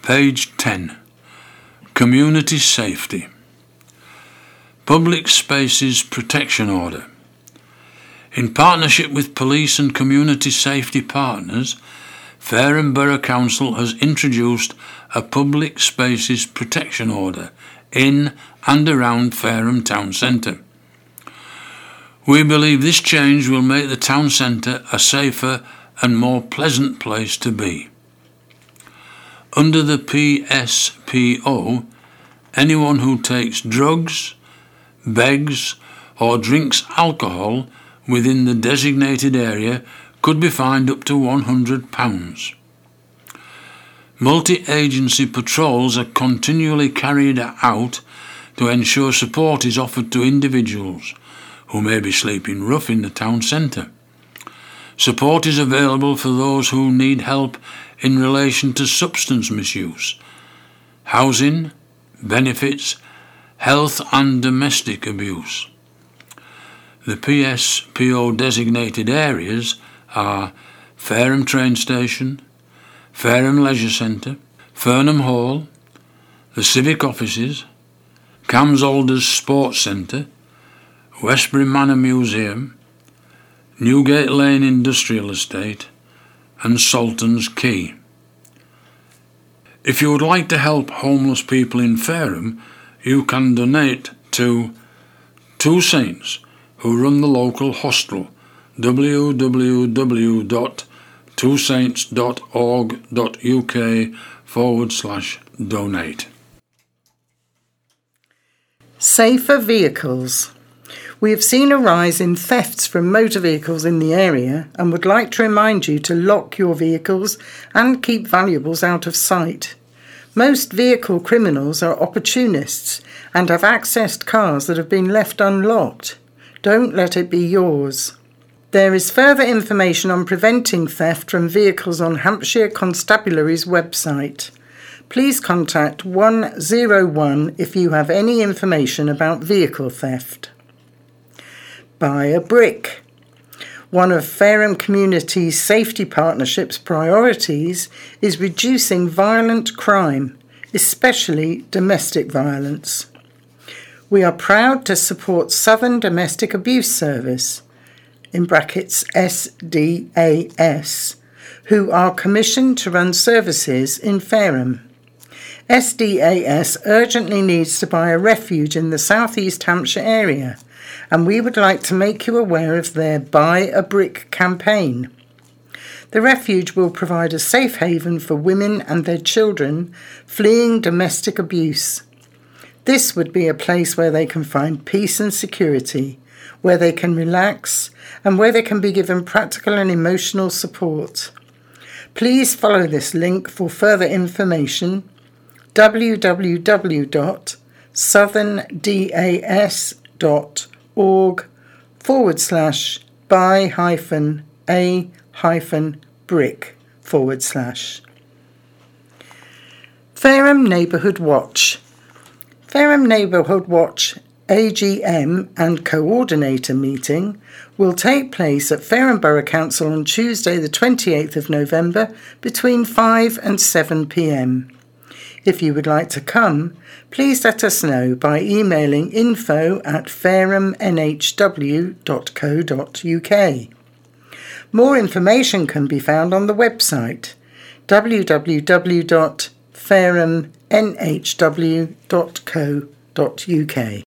Page 10. Community Safety. Public Spaces Protection Order. In partnership with police and community safety partners, Fareham Borough Council has introduced a Public Spaces Protection Order in and around Fareham Town Centre. We believe this change will make the town centre a safer and more pleasant place to be. Under the PSPO, anyone who takes drugs, begs or drinks alcohol within the designated area could be fined up to £100. Multi-agency patrols are continually carried out to ensure support is offered to individuals who may be sleeping rough in the town centre. Support is available for those who need help in relation to substance misuse, housing, benefits, health and domestic abuse. The PSPO designated areas are Fareham Train Station, Fareham Leisure Centre, Fernham Hall, the Civic Offices, Cams Alders Sports Centre, Westbury Manor Museum, Newgate Lane Industrial Estate and Saltons Quay. If you would like to help homeless people in Fareham, you can donate to Two Saints, who run the local hostel, www.twosaints.org.uk/donate. Safer vehicles. We have seen a rise in thefts from motor vehicles in the area and would like to remind you to lock your vehicles and keep valuables out of sight. Most vehicle criminals are opportunists and have accessed cars that have been left unlocked. Don't let it be yours. There is further information on preventing theft from vehicles on Hampshire Constabulary's website. Please contact 101 if you have any information about vehicle theft. Buy a brick. One of Fareham Community Safety Partnership's priorities is reducing violent crime, especially domestic violence. We are proud to support Southern Domestic Abuse Service, in brackets SDAS, who are commissioned to run services in Fareham. SDAS urgently needs to buy a refuge in the South East Hampshire area, and we would like to make you aware of their Buy a Brick campaign. The refuge will provide a safe haven for women and their children fleeing domestic abuse. This would be a place where they can find peace and security, where they can relax, and where they can be given practical and emotional support. Please follow this link for further information: www.southerndas.org/buy-a-brick/. Fareham Neighbourhood Watch. Fareham Neighbourhood Watch AGM and Coordinator meeting will take place at Fareham Borough Council on Tuesday the 28th of November between 5 and 7 p.m. If you would like to come, please let us know by emailing info@farehamnhw.co.uk. More information can be found on the website www.farehamnhw.co.uk.